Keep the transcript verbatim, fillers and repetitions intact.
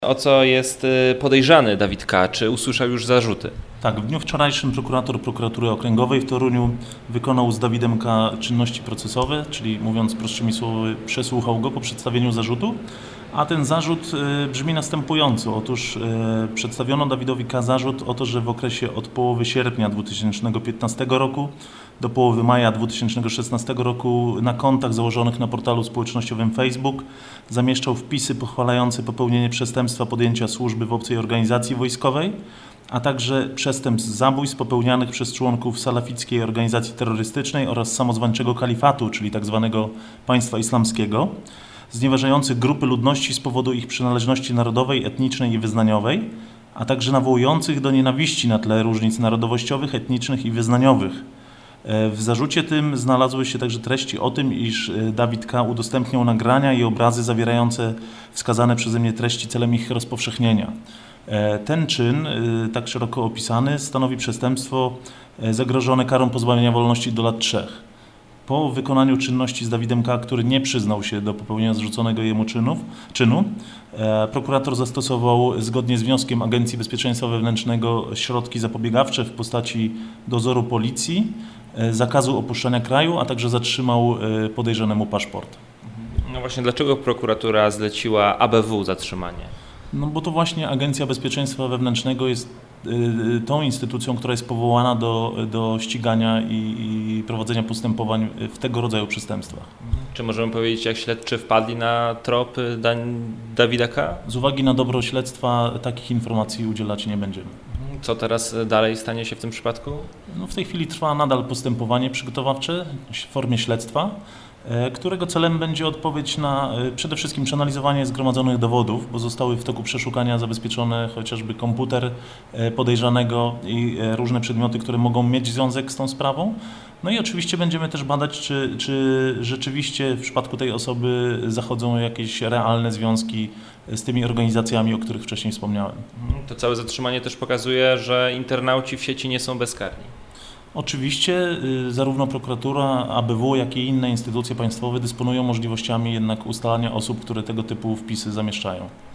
O co jest podejrzany Dawid K.? Czy usłyszał już zarzuty? Tak, w dniu wczorajszym prokurator Prokuratury Okręgowej w Toruniu wykonał z Dawidem K. czynności procesowe, czyli mówiąc prostszymi słowy, przesłuchał go po przedstawieniu zarzutu, a ten zarzut brzmi następująco. Otóż przedstawiono Dawidowi K. zarzut o to, że w okresie od połowy sierpnia dwa tysiące piętnastego roku do połowy maja dwa tysiące szesnastego roku na kontach założonych na portalu społecznościowym Facebook zamieszczał wpisy pochwalające popełnienie przestępstwa podjęcia służby w obcej organizacji wojskowej, a także przestępstw zabójstw popełnianych przez członków salafickiej organizacji terrorystycznej oraz samozwańczego kalifatu, czyli tzw. państwa islamskiego, znieważających grupy ludności z powodu ich przynależności narodowej, etnicznej i wyznaniowej, a także nawołujących do nienawiści na tle różnic narodowościowych, etnicznych i wyznaniowych. W zarzucie tym znalazły się także treści o tym, iż Dawid K. udostępniał nagrania i obrazy zawierające wskazane przeze mnie treści celem ich rozpowszechnienia. Ten czyn, tak szeroko opisany, stanowi przestępstwo zagrożone karą pozbawienia wolności do lat trzech. Po wykonaniu czynności z Dawidem K., który nie przyznał się do popełnienia zrzuconego jemu czynów, czynu, prokurator zastosował zgodnie z wnioskiem Agencji Bezpieczeństwa Wewnętrznego środki zapobiegawcze w postaci dozoru policji, zakazu opuszczania kraju, a także zatrzymał podejrzanemu paszport. No właśnie, dlaczego prokuratura zleciła A B W zatrzymanie? No bo to właśnie Agencja Bezpieczeństwa Wewnętrznego jest y, tą instytucją, która jest powołana do, do ścigania i, i prowadzenia postępowań w tego rodzaju przestępstwach. Czy możemy powiedzieć, jak śledczy wpadli na trop da Dawida K.? Z uwagi na dobro śledztwa takich informacji udzielać nie będziemy. Co teraz dalej stanie się w tym przypadku? No w tej chwili trwa nadal postępowanie przygotowawcze w formie śledztwa, którego celem będzie odpowiedź na przede wszystkim przeanalizowanie zgromadzonych dowodów, bo zostały w toku przeszukania zabezpieczone chociażby komputer podejrzanego i różne przedmioty, które mogą mieć związek z tą sprawą. No i oczywiście będziemy też badać, czy, czy rzeczywiście w przypadku tej osoby zachodzą jakieś realne związki z tymi organizacjami, o których wcześniej wspomniałem. To całe zatrzymanie też pokazuje, że internauci w sieci nie są bezkarni. Oczywiście zarówno prokuratura, A B W, jak i inne instytucje państwowe dysponują możliwościami jednak ustalania osób, które tego typu wpisy zamieszczają.